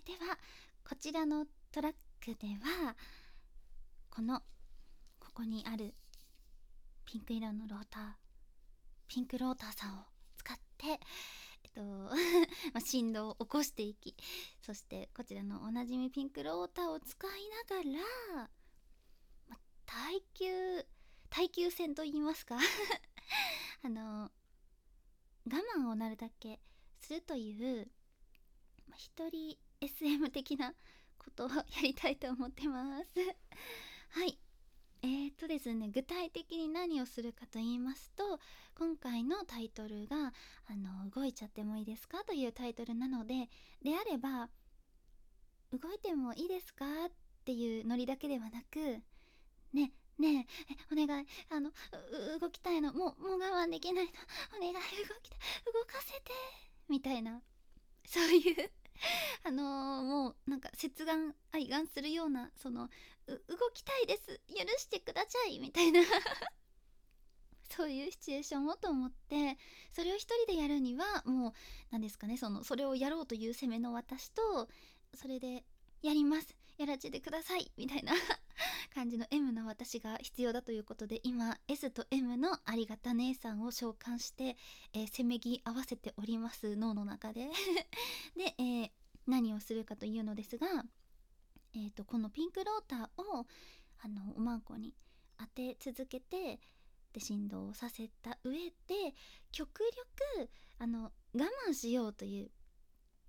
ではこちらのトラックではここにあるピンク色のローター、ピンクローターさんを使って振動を起こしていき、そしてこちらのおなじみピンクローターを使いながら、耐久戦と言いますか我慢をなるだけするという一人 SM 的なことをやりたいと思ってますはい。ですね、具体的に何をするかと言いますと、今回のタイトルが動いちゃってもいいですかというタイトルなので、であれば動いてもいいですかっていうノリだけではなく、ねねえ、お願い、動きたいの、もう我慢できないの、お願い、動かせてみたいな、そういうもうなんか切願愛願するような、動きたいです、許してくださいみたいなそういうシチュエーションをと思って、それを一人でやるにはもう何ですかね、それをやろうという攻めの私と、それでやります、やらせてくださいみたいな感じの M の私が必要だということで、今 S と M のありがた姉さんを召喚して、せめぎ合わせております脳の中でで、何をするかというのですが、このピンクローターをおまんこに当て続けて、で振動させた上で極力我慢しようという、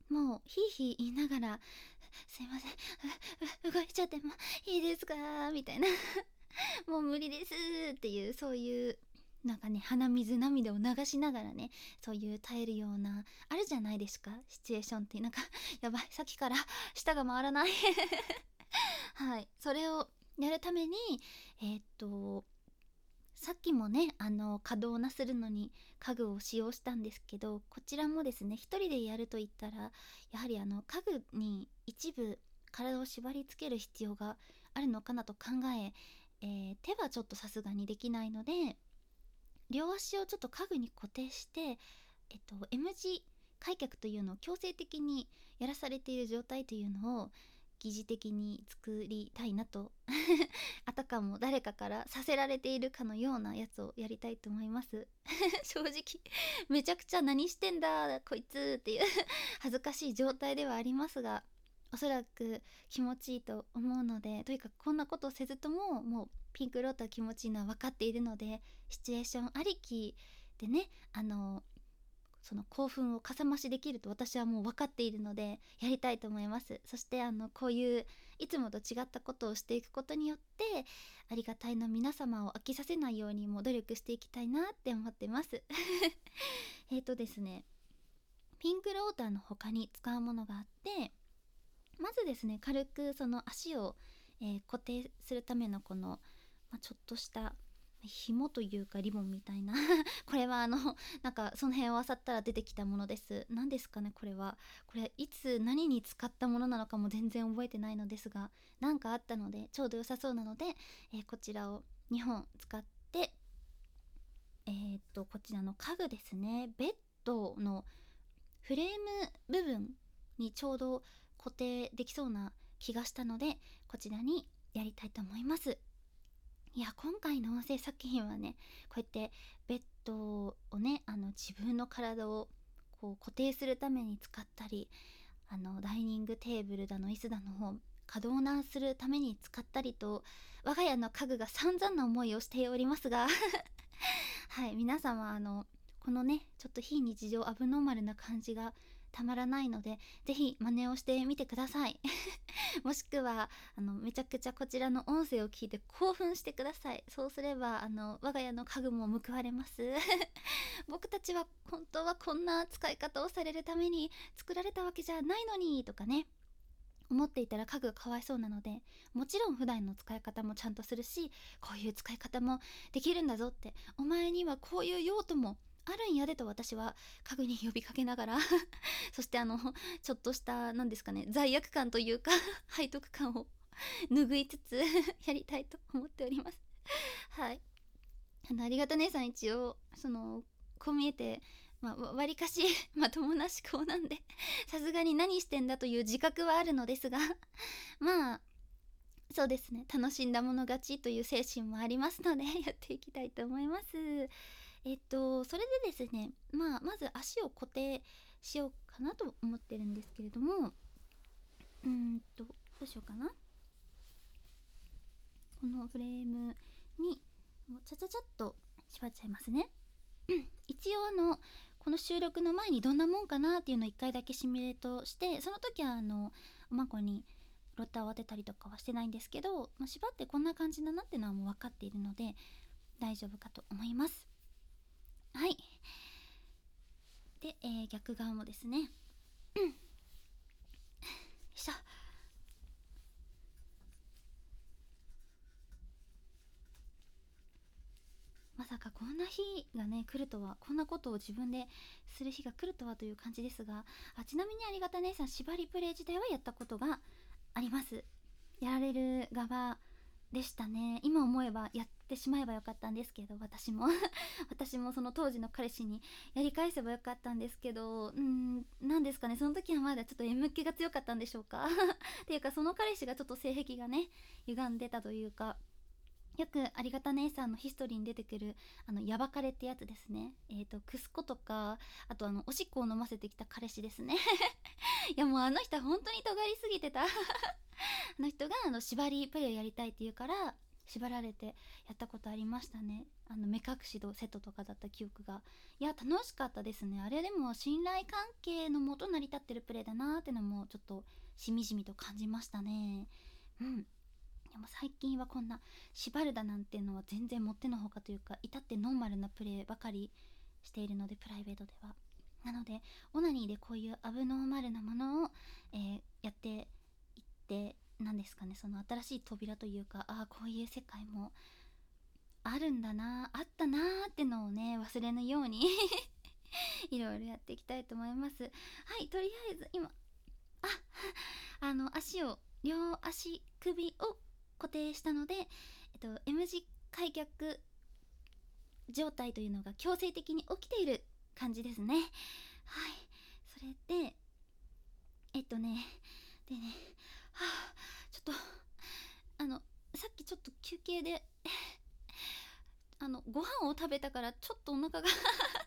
もうヒーヒー言いながらすいません、動いちゃってもいいですかみたいなもう無理ですっていう、そういうなんかね、鼻水涙を流しながらね、そういう耐えるようなあるじゃないですか、シチュエーションって。なんかやばい、さっきから舌が回らないはい、それをやるためにさっきもね、可動なするのに家具を使用したんですけど、こちらもですね、一人でやると言ったらやはり家具に一部体を縛り付ける必要があるのかなと考え、手はちょっとさすがにできないので、両足をちょっと家具に固定して、M 字開脚というのを強制的にやらされている状態というのを疑似的に作りたいなとあたかも誰かからさせられているかのようなやつをやりたいと思います正直めちゃくちゃ何してんだこいつっていう恥ずかしい状態ではありますが、おそらく気持ちいいと思うので、とにかくこんなことをせずとももうピンクローター気持ちいいのは分かっているので、シチュエーションありきでね、その興奮をかさ増しできると私はもう分かっているのでやりたいと思います。そしてこういういつもと違ったことをしていくことによってありがたいの皆様を飽きさせないようにも努力していきたいなって思ってますですね、ピンクローターの他に使うものがあって、まずですね、軽くその足を、固定するためのちょっとした紐というかリボンみたいなこれはなんかその辺を漁ったら出てきたものです。何ですかね、これいつ何に使ったものなのかも全然覚えてないのですが、なんかあったのでちょうど良さそうなので、こちらを2本使って、こちらの家具ですね、ベッドのフレーム部分にちょうど固定できそうな気がしたので、こちらにやりたいと思います。いや、今回の音声作品はね、こうやってベッドをね、自分の体をこう固定するために使ったり、ダイニングテーブルだの椅子だのを可動なするために使ったりと、我が家の家具が散々な思いをしておりますがはい、皆様このね、ちょっと非日常アブノーマルな感じがたまらないので、ぜひ真似をしてみてくださいもしくはめちゃくちゃこちらの音声を聞いて興奮してください。そうすれば我が家の家具も報われます僕たちは本当はこんな使い方をされるために作られたわけじゃないのにとかね、思っていたら家具がかわいそうなので、もちろん普段の使い方もちゃんとするし、こういう使い方もできるんだぞって、お前にはこういう用途もあるんやでと私は家具に呼びかけながらそしてちょっとした何ですかね、罪悪感というか背徳感を拭いつつやりたいと思っておりますはい。ありがた姉さん、一応こう見えてわりかしまともな思考なんでさすがに何してんだという自覚はあるのですがまあそうですね、楽しんだもの勝ちという精神もありますのでやっていきたいと思います。それでですね、まず足を固定しようかなと思ってるんですけれども、どうしようかな。このフレームにもうちゃちゃちゃっと縛っちゃいますね。一応この収録の前にどんなもんかなっていうのを1回だけシミュレートして、その時はおまこにロッターを当てたりとかはしてないんですけど、縛ってこんな感じだなっていうのはもう分かっているので大丈夫かと思います。はい。で、逆側もですね、よいしょ。まさかこんな日がね来るとは、こんなことを自分でする日が来るとはという感じですが、ちなみにありがた姉さん、縛りプレイ自体はやったことがあります。やられる側でしたね。今思えばやってしまえばよかったんですけど、私も私もその当時の彼氏にやり返せばよかったんですけど、なんですかね、その時はまだちょっと M 気が強かったんでしょうかっていうか、その彼氏がちょっと性癖がね歪んでたというか、よくありがた姉さんのヒストリーに出てくるヤバカレってやつですね。クスコとか、あとおしっこを飲ませてきた彼氏ですねいやもうあの人は本当に尖りすぎてたあの人が縛りプレイをやりたいって言うから縛られてやったことありましたね。目隠しとセットとかだった記憶が、いや楽しかったですね。あれでも信頼関係のもと成り立ってるプレイだなーってのもちょっとしみじみと感じましたね。でも最近はこんな縛るだなんていうのは全然もってのほかというか、至ってノーマルなプレイばかりしているので、プライベートでは。なのでオナニーでこういうアブノーマルなものを、やっていって、何ですかね、その新しい扉というか、こういう世界もあるんだな、あったなーってのをね忘れぬようにいろいろやっていきたいと思います。はい、とりあえず今足を、両足首を固定したので、M 字開脚状態というのが強制的に起きている感じですね。はい。それででね、ちょっとさっきちょっと休憩でご飯を食べたからちょっとお腹が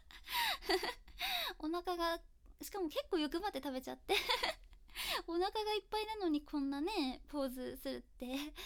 お腹が、しかも結構欲張って食べちゃってお腹がいっぱいなのにこんなねポーズするって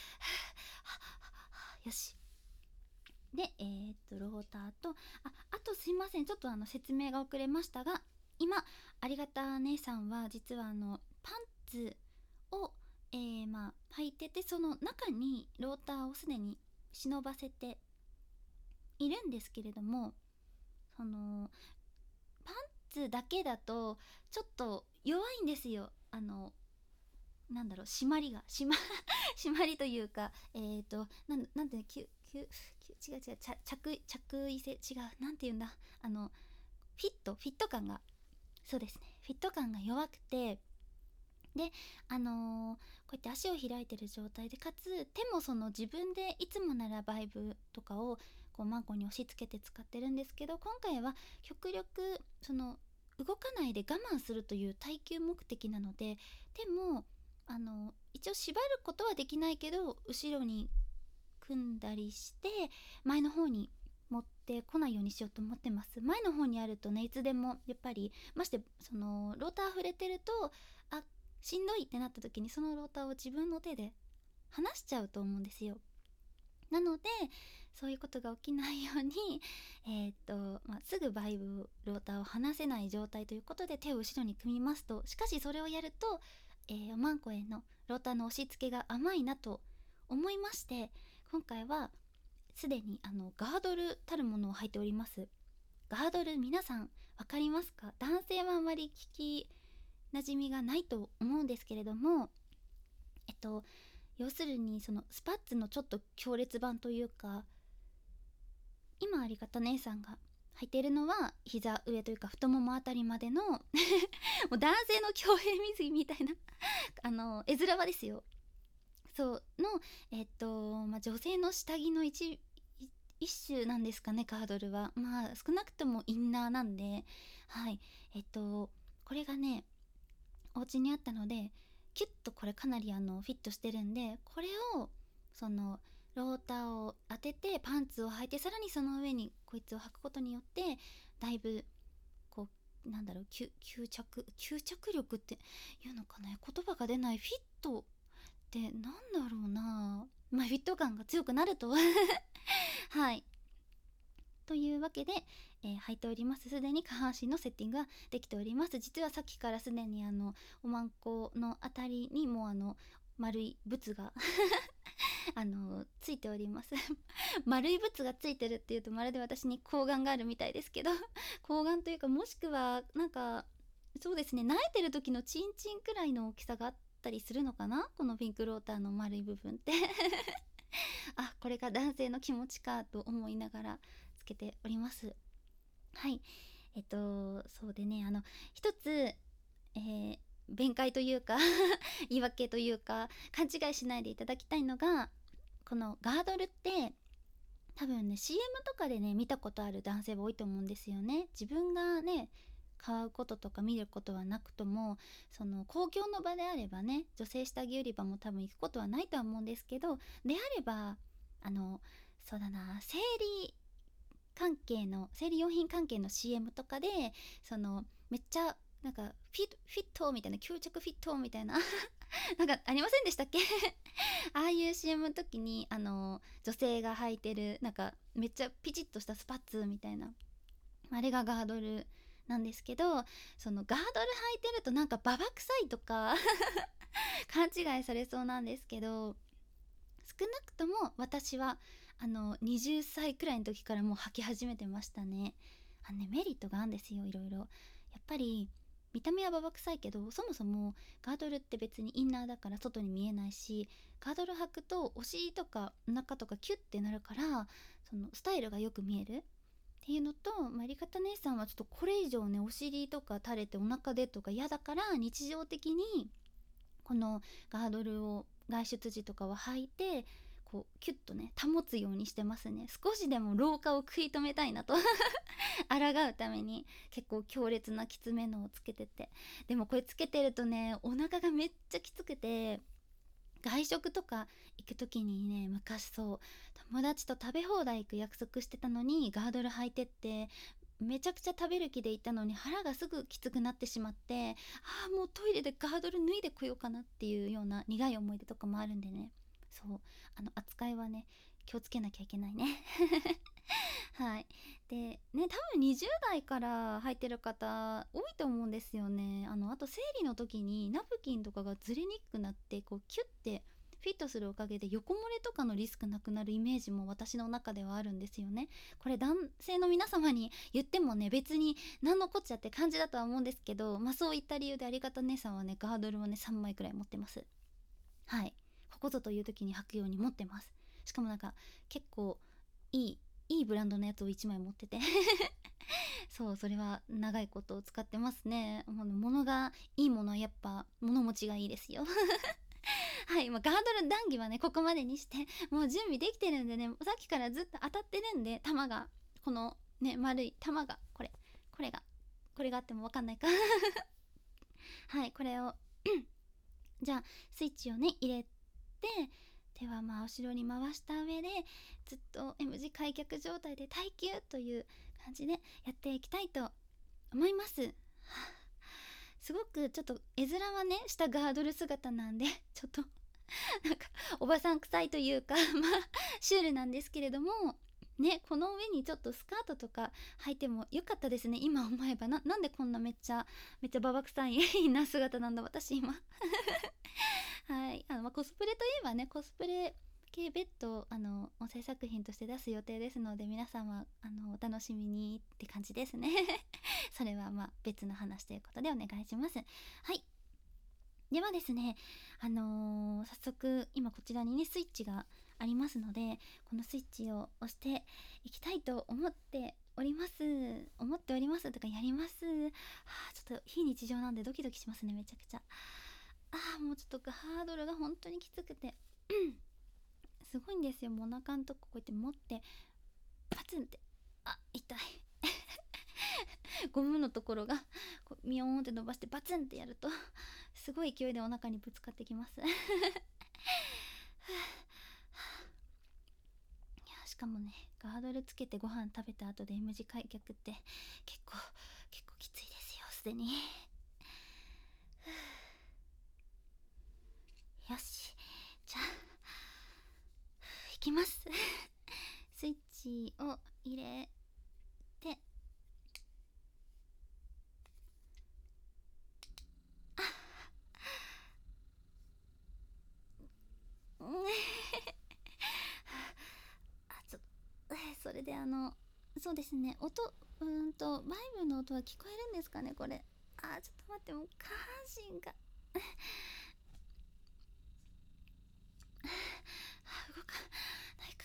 よし。でローターとあとすいません、ちょっと説明が遅れましたが、今ありがた姉さんは実はパンツを、履いてて、その中にローターをすでに忍ばせているんですけれども、そのパンツだけだとちょっと弱いんですよ。なんだろう、締まりが締まりというか、なんて違う着衣性、違う、なんていうんだ、フィット感が、そうですね、フィット感が弱くて、でこうやって足を開いてる状態で、かつ手もその自分でいつもならバイブとかをこうマンコに押し付けて使ってるんですけど、今回は極力その動かないで我慢するという耐久目的なので、手も一応縛ることはできないけど後ろに組んだりして前の方に持ってこないようにしようと思ってます。前の方にあるとね、いつでもやっぱり、ましてそのローター触れてるとしんどいってなった時にそのローターを自分の手で離しちゃうと思うんですよ。なのでそういうことが起きないようにすぐバイブローターを離せない状態ということで手を後ろに組みますと、しかしそれをやると、おまんこへのローターの押し付けが甘いなと思いまして、今回はすでにガードルたるものを履いております。ガードル、皆さん分かりますか？男性はあまり聞き馴染みがないと思うんですけれども、要するにそのスパッツのちょっと強烈版というか、今ありがた姉さんが履いているのは膝上というか太ももあたりまでのもう男性の競泳水着みたいな絵面はですよ、そうの女性の下着の一一種なんですかね、ガードルは。まあ少なくともインナーなんで、はい。これがねお家にあったので、キュッとこれかなりフィットしてるんで、これをそのローターを当ててパンツを履いて、さらにその上にこいつを履くことによって、だいぶこうなんだろう、吸着力っていうのかな、言葉が出ない。フィットってなんだろうな、まあフィット感が強くなるとはい。というわけで、履いております。すでに下半身のセッティングができております。実はさっきからすでにおまんこのあたりにも丸いブツがついております丸いブツがついてるっていうとまるで私に睾丸があるみたいですけど睾丸というか、もしくはなんかそうですね、慣れてる時のチンチンくらいの大きさがあったりするのかな、このピンクローターの丸い部分ってあ、これが男性の気持ちかと思いながらつけております。はい。そうでね、一つ、弁解というか言い訳というか、勘違いしないでいただきたいのが、このガードルって多分ね CM とかでね見たことある男性は多いと思うんですよね。自分がね買うこととか見ることはなくとも、その公共の場であればね、女性下着売り場も多分行くことはないとは思うんですけど、であればそうだな、生理用品関係の CM とかで、そのめっちゃなんかフィットみたいな、吸着フィットみたいななんかありませんでしたっけああいう CM の時に女性が履いてるなんかめっちゃピチッとしたスパッツみたいな、あれがガードルなんですけど、そのガードル履いてるとなんかババ臭いとか勘違いされそうなんですけど、少なくとも私は20歳くらいの時からもう履き始めてましたね。メリットがあるんですよ、いろいろ。やっぱり見た目はババ臭いけど、そもそもガードルって別にインナーだから外に見えないし、ガードル履くとお尻とかお腹とかキュッてなるから、そのスタイルがよく見えるっていうのと、まあ、り方姉さんはちょっとこれ以上ねお尻とか垂れてお腹でとか嫌だから、日常的にこのガードルを外出時とかは履いて、こうキュッとね保つようにしてますね。少しでも老化を食い止めたいなと抗うために結構強烈なきつめのをつけてて、でもこれつけてるとねお腹がめっちゃきつくて、外食とか行く時にね、昔そう友達と食べ放題行く約束してたのにガードル履いてって、めちゃくちゃ食べる気で行ったのに腹がすぐきつくなってしまって、ああもうトイレでガードル脱いでこようかなっていうような苦い思い出とかもあるんでね、そう扱いはね気をつけなきゃいけないねはい。でね、多分20代から入ってる方多いと思うんですよね。あと生理の時にナプキンとかがずれにくくなって、こうキュッてフィットするおかげで横漏れとかのリスクなくなるイメージも私の中ではあるんですよね。これ男性の皆様に言ってもね別に何のこっちゃって感じだとは思うんですけど、まあそういった理由でありがた姉さんはねガードルをね3枚くらい持ってます。はい。ここぞという時に履くように持ってます。しかもなんか結構いいいいブランドのやつを1枚持っててそう、それは長いことを使ってますね。物がいいものはやっぱ物持ちがいいですよはい、まあ、ガードル談義はねここまでにして、もう準備できてるんでね、さっきからずっと当たってるんで、玉がこのね丸い玉がこれがあっても分かんないかはい、これをじゃあスイッチをね入れて、手はまあ後ろに回した上でずっと M 字開脚状態で耐久という感じでやっていきたいと思います。はあ、すごくちょっと絵面はね下ガードル姿なんでちょっとなんかおばさん臭いというかまあシュールなんですけれどもね、この上にちょっとスカートとか履いてもよかったですね。今思えばなんでこんなめっちゃババ臭いな姿なんだ私今はい、まあ、コスプレといえばね、コスプレ系別途音声作品として出す予定ですので、皆様お楽しみにって感じですねそれはまあ別の話ということでお願いします。はい、ではですね、早速今こちらにねスイッチがありますので、このスイッチを押していきたいと思っておりますとかやります。はあ、ちょっと非日常なんでドキドキしますね、めちゃくちゃ。もうちょっとハードルが本当にきつくてすごいんですよ。もうお腹のとここうやって持ってツンって、あ、痛いゴムのところがこうミヨーンって伸ばしてバツンってやるとすごい勢いでお腹にぶつかってきますいや、しかもね、ガードルつけてご飯食べた後で M 字開脚って結構きついですよ、すでによし、じゃあいきますスイッチを入れて、あちょっとそれでそうですね、バイブの音は聞こえるんですかね、これ。ちょっと待って、もう下半身が動かない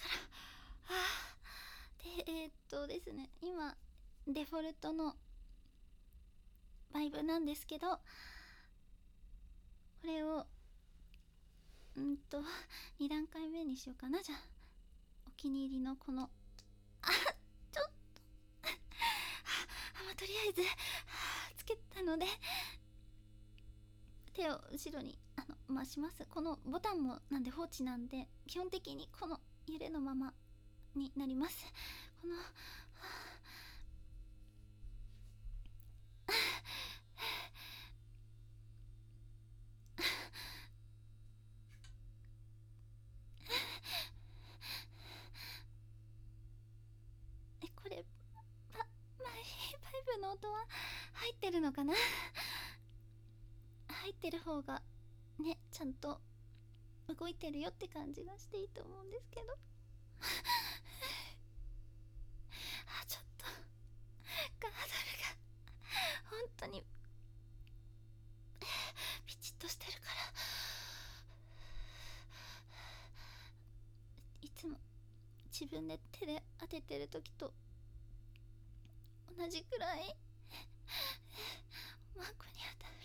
からでですね、今デフォルトのバイブなんですけど、これを2段階目にしようかな。じゃあお気に入りのこのちょっととりあえずつけたので手を後ろに回します。このボタンもなんで放置なんで、基本的にこの揺れのままになります。このこれパイプの音は入ってるのかな入ってる方がね、ちゃんと動いてるよって感じがしていいと思うんですけどちょっとガードルが本当にピチッとしてるから、いつも自分で手で当ててる時と同じくらいマークに当たる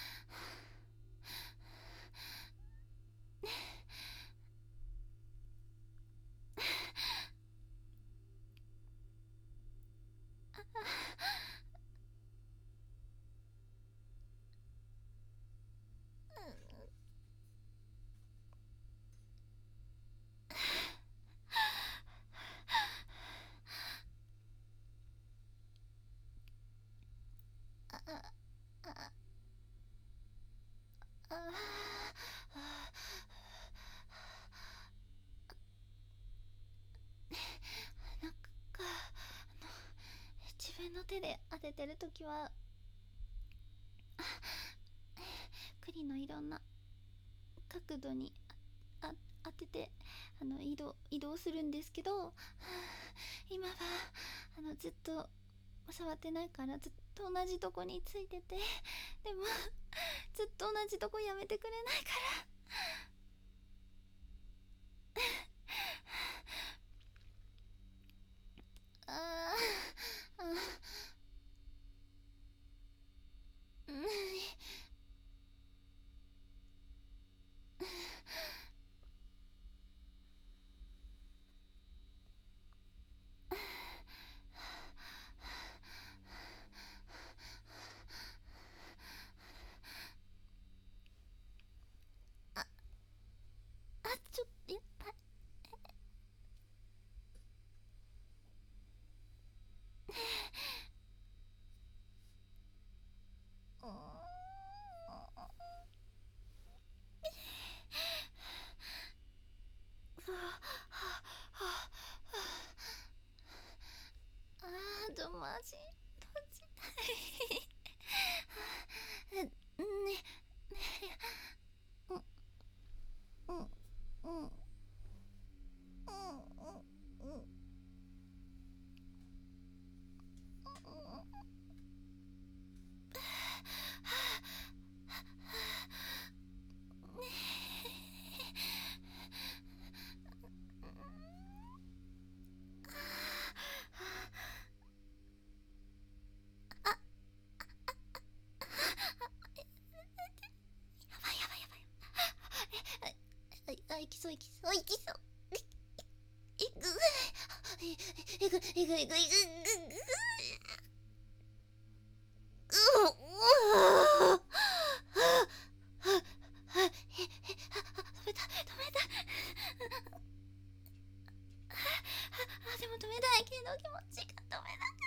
なんか自分の手で当ててるときは栗のいろんな角度に当てて移動するんですけど、今はずっと触ってないからずっと同じとこについてて、でもずっと同じとこやめてくれないからちょっとやっぱマジ閉じたいねいきそういくいくいくいくいくいくでも止めたいけど気持ちが止めなか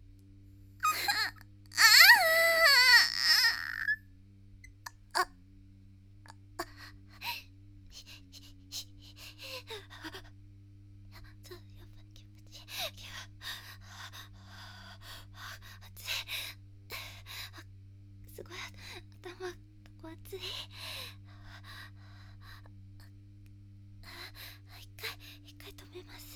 った。すごい頭こ熱い。一回止めます。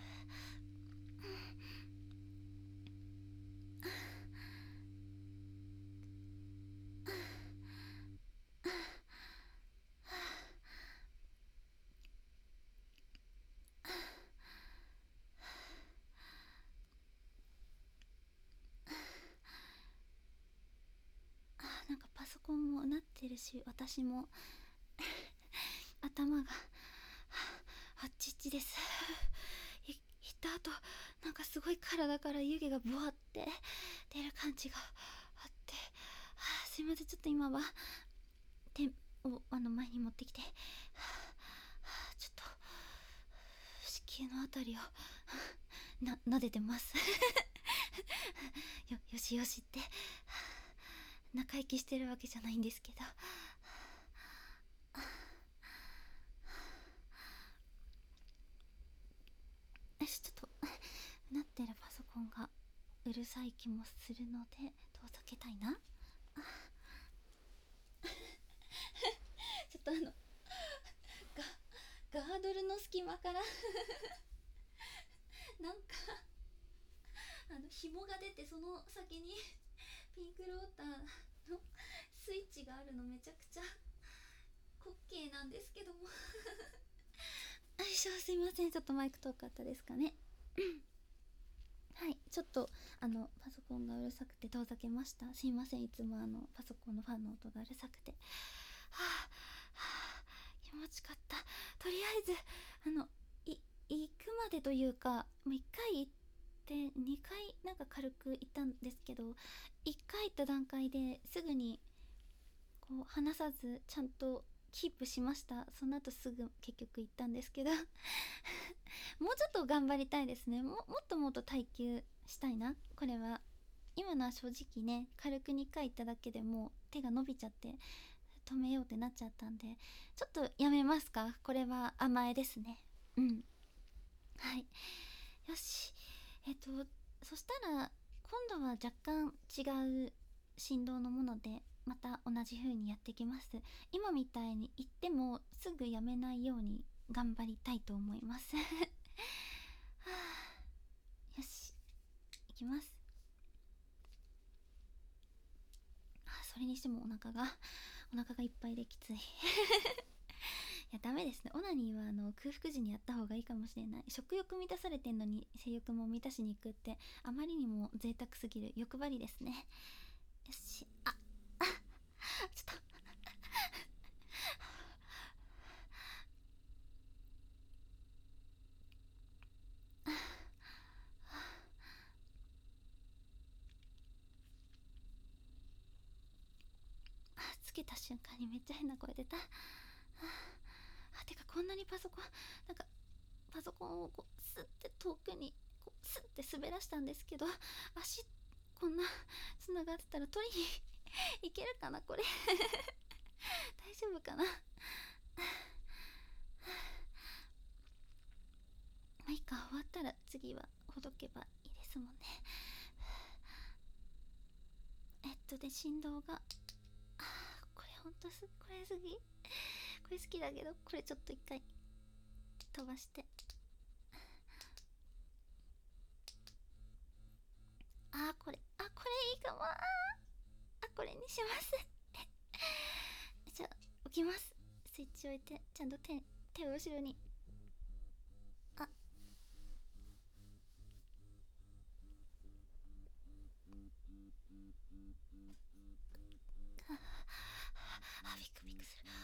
なんかパソコンもなってるし、私も頭があっちっちです。行った後なんかすごい体から湯気がボワって出る感じがあって、すいません、ちょっと今は手を前に持ってきて、ちょっと子宮のあたりを撫でてますよしよしって中息してるわけじゃないんですけど、ちょっとなってるパソコンがうるさい気もするので遠ざけたいな。ちょっとガードルの隙間からなんか紐が出て、その先にピンクローターのスイッチがあるのめちゃくちゃ滑稽なんですけどもよいしょ、すいません、ちょっとマイク遠かったですかねはい、ちょっとパソコンがうるさくて遠ざけました。すいません、いつもパソコンのファンの音がうるさくて。気持ちかった。とりあえず行くまでというか、もう1回行って2回なんか軽く行ったんですけど、1回行った段階ですぐにこう離さずちゃんとキープしました。その後すぐ結局行ったんですけどもうちょっと頑張りたいですね。もっともっと耐久したいな。これは今のは正直ね、軽く2回行っただけでもう手が伸びちゃって止めようってなっちゃったんで、ちょっとやめますか。これは甘えですね。はい、よし。そしたら今度は若干違う振動のものでまた同じ風にやっていきます。今みたいに言ってもすぐやめないように頑張りたいと思いますよし、いきます。それにしてもお腹がいっぱいできついいやダメですね。オナニーは空腹時にやった方がいいかもしれない。食欲満たされてんのに性欲も満たしに行くってあまりにも贅沢すぎる欲張りですね。よし、ちょっとつけた瞬間にめっちゃ変な声出た。てかこんなにパソコンをこうスッて遠くにこうスッて滑らしたんですけど、足こんなつながってたら取りにいけるかなこれ大丈夫かなまあいいか、終わったら次はほどけばいいですもんね。で振動がこれほんとこれ好きだけど、これちょっと一回飛ばして、これいいかも。これにしますじゃあ置きます。スイッチ置いてちゃんと手を後ろに。ビクビクする。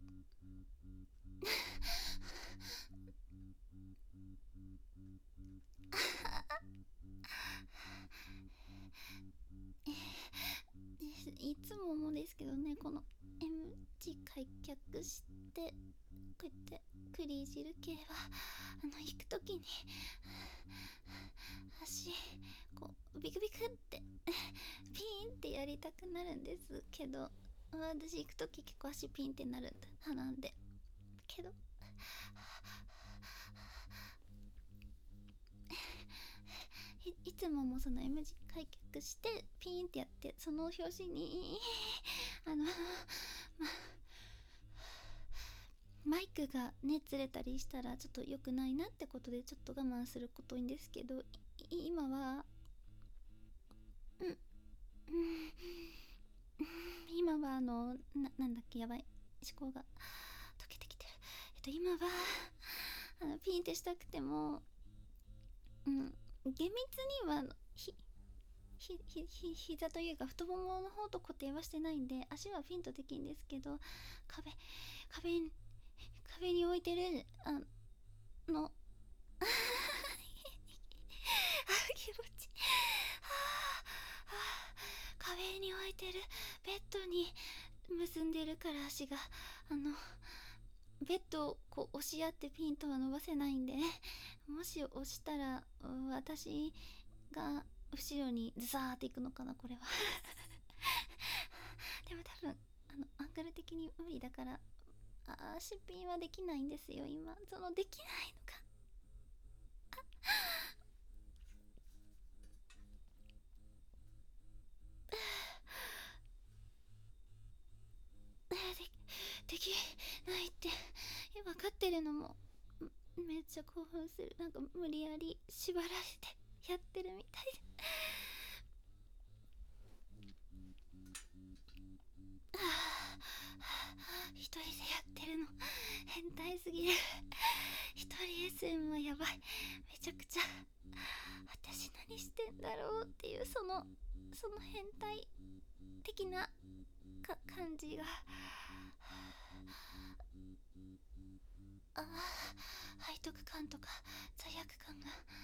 いつも思うんですけどね、この M 字開脚してこうやってクリージル系は行くときに足こうビクビクってピーンってやりたくなるんですけど、私行くとき結構足ピンってなる派なんで、けどいつももその M 字開脚してピーンってやって、その拍子にマイクがねずれたりしたらちょっと良くないなってことでちょっと我慢すること多いんですけど、今は今はなんだっけ、やばい、思考が溶けてきてる。今はピンってしたくても、厳密には膝というか太ももの方と固定はしてないんで、足はピンとできるんですけど、壁に置いてる気持ち壁に置いてるベッドに結んでるから、足がベッドをこう押し合ってピンとは伸ばせないんで、もし押したら私が後ろにズザーっていくのかな、これはでも多分アングル的に無理だから、足ピンはできないんですよ今。できないのかできないって分かってるのもめっちゃ興奮する。なんか無理やり縛られてやってるみたいで一人でやってるの変態すぎる。一人 SM はやばい。めちゃくちゃ私何してんだろうっていう、その変態的な感じが背徳感とか罪悪感が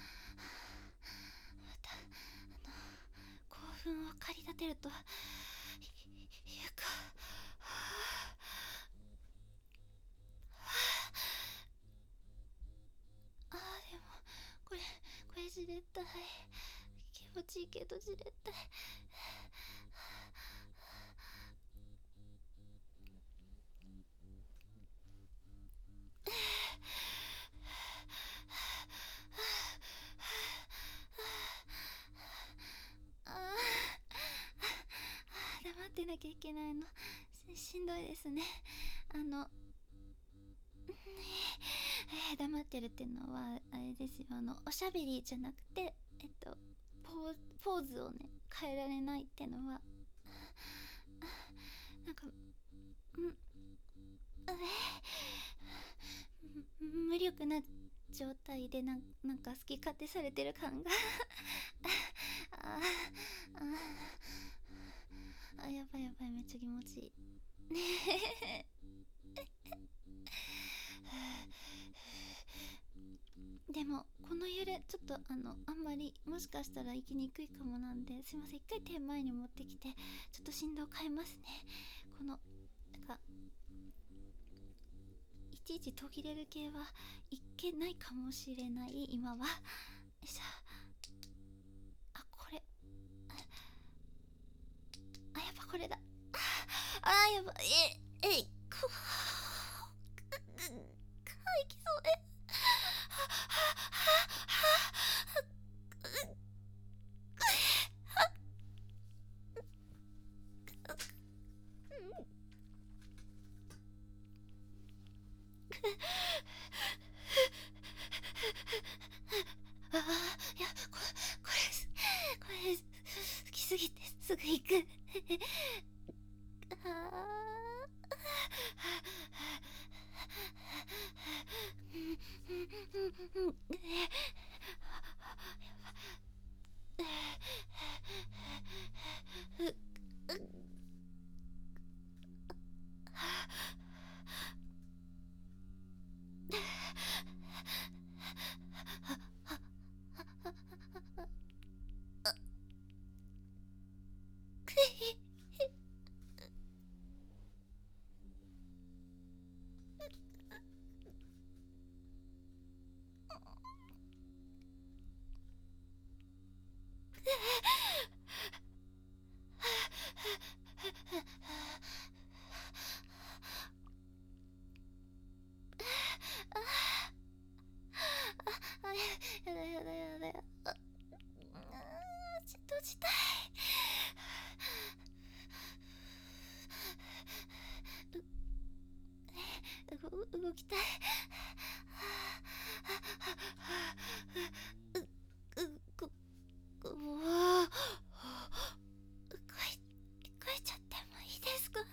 また興奮を駆り立てるというか、でもこれじれったい。気持ちいいけどじれったい。黙ってなきゃいけないのしんどいですね。黙ってるっていうのはあれですよ、おしゃべりじゃなくてポーズをね変えられないってのはなんか無力な状態でなんか好き勝手されてる感がやばいやばい、めっちゃ気持ちいいでもこの揺れちょっとあんまりもしかしたら行きにくいかもなんで、すいません、一回手前に持ってきてちょっと振動変えますね。このなんかいちいち途切れる系はいけないかもしれない今は。さあ、これやっぱこれだ。やばい。いきそういや、これ好きすぎてすぐ行くやだやだやだやだ。ちょっと落ちたい。動きたい。帰っちゃってもいいですか？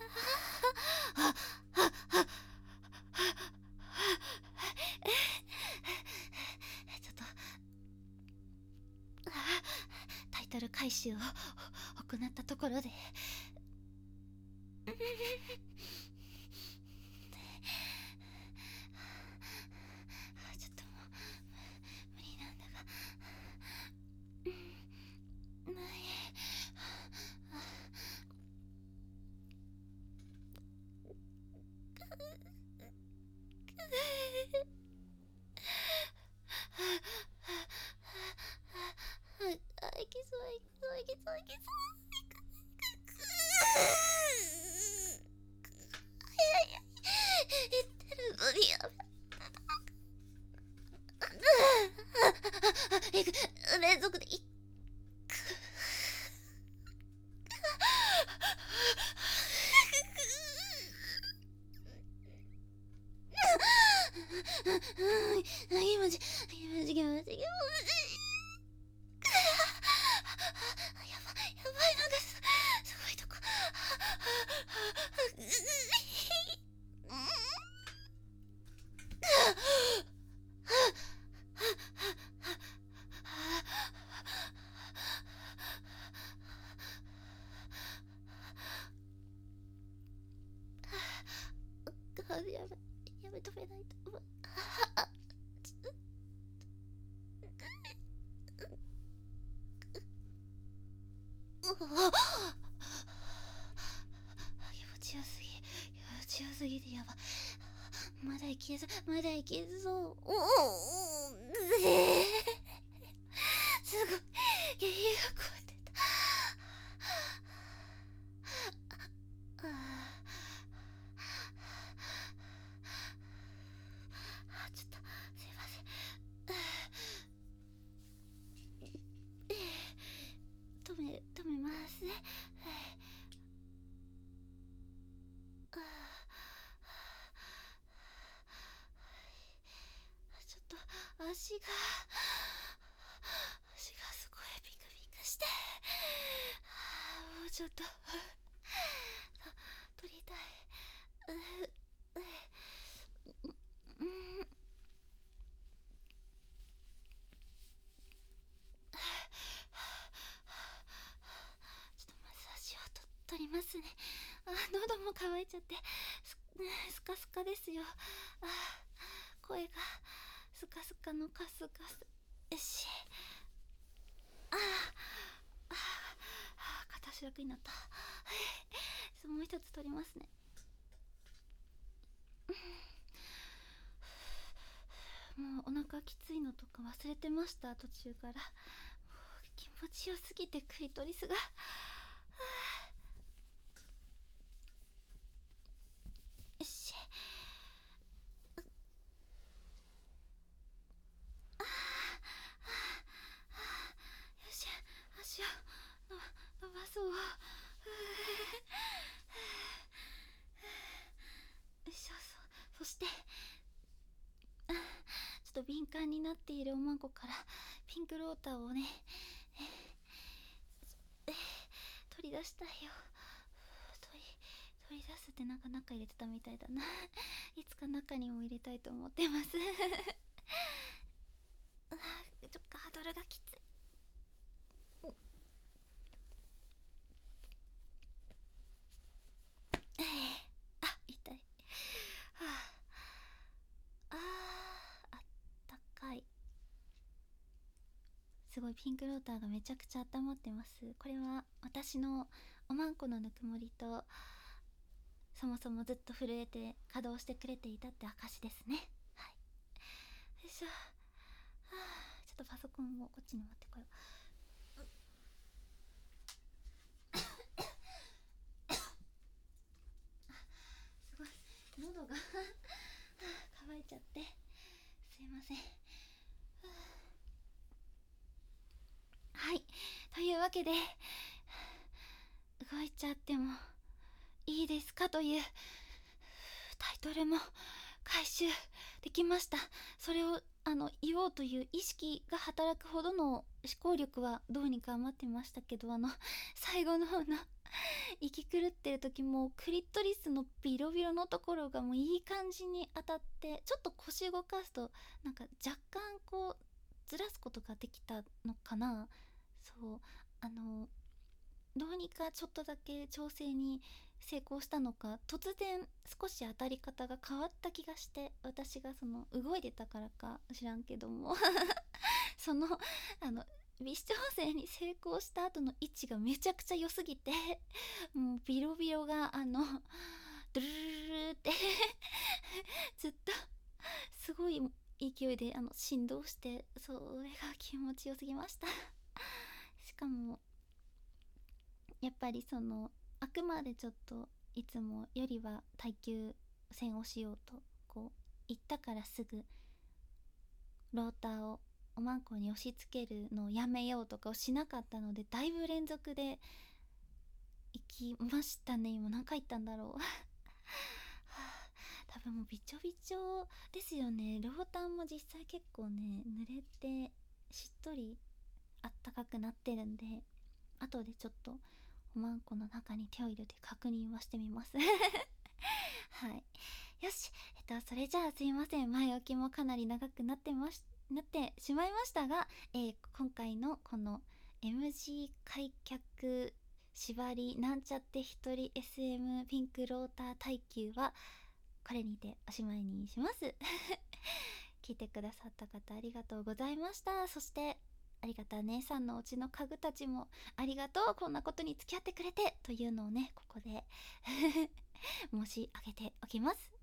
ちょっとタイトル回収を行ったところでちょっともう無理なんだが、いけそういけそういけそういけそう。言ってるのにやめいく連続でいく。気持ちやばい、なんかすごいとこ。やめ止めないと。気持ちよすぎてやば。まだいけそう。おお、すごいゲリがこえてた。ちょっとすいません。止めますね。ちょっと足がすごいピクピクして、もうちょっと取りたい。ちょっとまず足を取りますね。喉も渇いちゃってスカスカですよ。声がスカスカのカスカス。よし。片足楽になった。もう一つ取りますね。もうお腹きついのとか忘れてました。途中から気持ちよすぎてクリトリスが。よし。よし、足を伸ばそう。よいしょ。そしてちょっと敏感になっているおまんこからピンクローターをね取り出したいよ。取り出すってなんか中入れてたみたいだな。いつか中にも入れたいと思ってます。ちょっとハードルがきつい。痛い。あったかい。すごいピンクローターがめちゃくちゃ温まってます。これは私のおまんこのぬくもりと、そもそもずっと震えて稼働してくれていたって証ですね。はい。よいしょ。ちょっとパソコンをこっちに持ってこよう。 喉が乾いちゃってすいません。はい、というわけで動いちゃってもいいですかというタイトルも回収できました。それを言おうという意識が働くほどの思考力はどうにか余ってましたけど、最後の方の息狂ってる時もクリトリスのビロビロのところがもういい感じに当たって、ちょっと腰動かすとなんか若干こうずらすことができたのかな。そうどうにかちょっとだけ調整に成功したのか、突然少し当たり方が変わった気がして、私が動いてたからか知らんけどもその微調整に成功した後の位置がめちゃくちゃ良すぎてもうビロビロがドゥルルルルってずっとすごい勢いで振動して、それが気持ちよすぎましたしかもやっぱりあくまでちょっといつもよりは耐久戦をしようとこう行ったからすぐローターをおまんこに押し付けるのをやめようとかをしなかったので、だいぶ連続で行きましたね。今何回行ったんだろうはあ、多分もうびちょびちょですよね。ローターも実際結構ね濡れてしっとりあったかくなってるんで、後でちょっとおまんこの中に手を入れて確認はしてみますはい、よし、それじゃあすいません、前置きもかなり長くなってしまいましたが、今回のこの MG 開脚縛りなんちゃって一人 SM ピンクローター耐久はこれにておしまいにします聞いてくださった方ありがとうございました。そしてありがた姉さんのうちの家具たちもありがとう、こんなことに付き合ってくれてというのをねここで申し上げておきます。